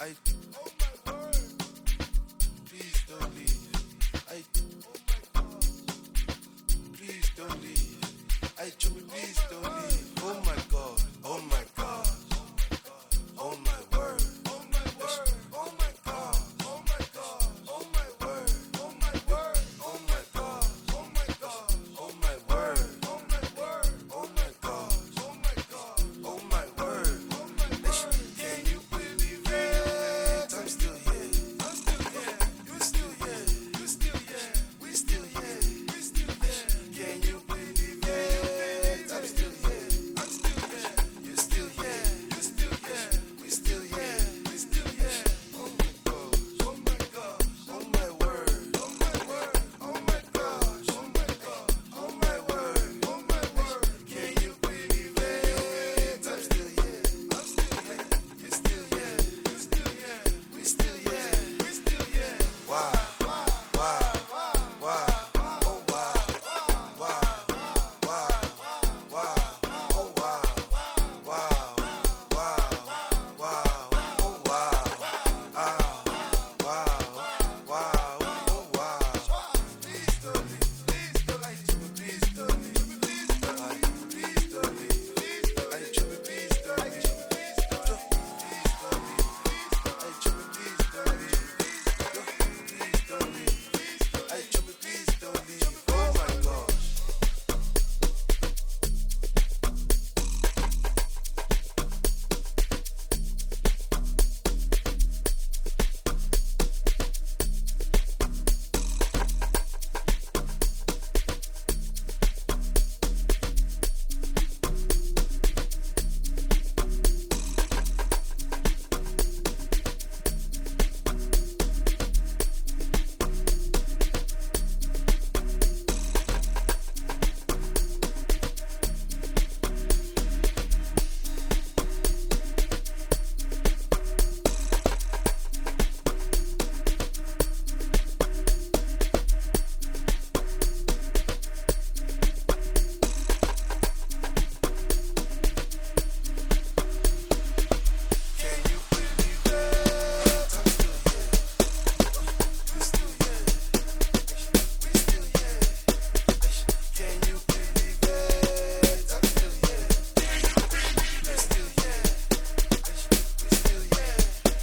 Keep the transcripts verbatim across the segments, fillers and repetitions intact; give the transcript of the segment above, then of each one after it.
I, oh my word. Please don't leave. I, oh my God. Please don't leave. I, Chummy, please don't leave. Oh my God. Oh my God. Oh my word. Oh my word. Oh my God. Oh my God. Oh my word. Oh my word. Oh my God. Oh my God. Oh my word. Oh my word. Oh my God. Oh my God. Oh my word. Oh my word. Can you believe it? I'm still here. I'm still here. You're still here. You're still here. We still here. We still here. Can you believe it? I'm still here. I'm still here. You're still here. You're still here. We still here. We still here. Oh my gosh. Oh my gosh. Oh my word. Oh my word. Oh my gosh. Oh my God. Oh my word. Oh my word. Can you believe it? I'm still here. I'm still here. You're still here. You're still here. We still here. We still here. Wow. Wow. Wow. Wow. Oh wow. Wow. Wow. Wow. Oh wow. Wow. Wow. Wow. Oh wow. Ah. Wow. Wow. Oh wow. Please don't leave. Please don't leave. Please don't leave. Please don't leave. Please don't leave. Please don't leave. I Chummy, please don't leave. Please don't leave. Please don't leave. I Chummy, please don't leave. Please don't leave. I Chummy, please don't leave. Oh my gosh. Can you believe it? I'm still here. You're still here. We still here. Can you believe it? I'm still here. You're still here. We still here.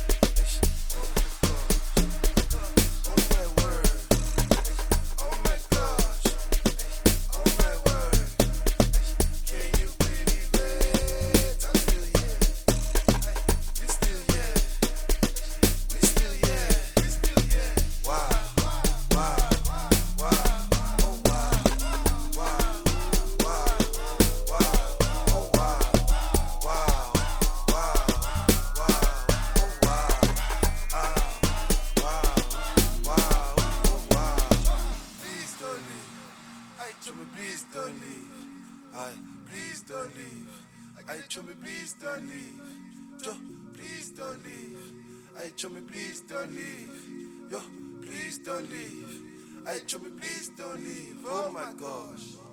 Oh my word. Oh my gosh. Oh my word. Can you believe it? I'm still here. You're still here. We still here. We still here. Wow. Wow. Wow. Oh wow. Wow. Wow. Wow. Oh wow. Wow. Wow. Wow. Oh wow. Ah. Wow. Wow. Oh wow. Please don't leave. I Chummy, please don't leave. I please don't leave. I Chummy, please don't leave. Yo, please don't leave. I Chummy, please don't leave. Yo, please don't leave. I Chummy, please don't leave. Oh my gosh.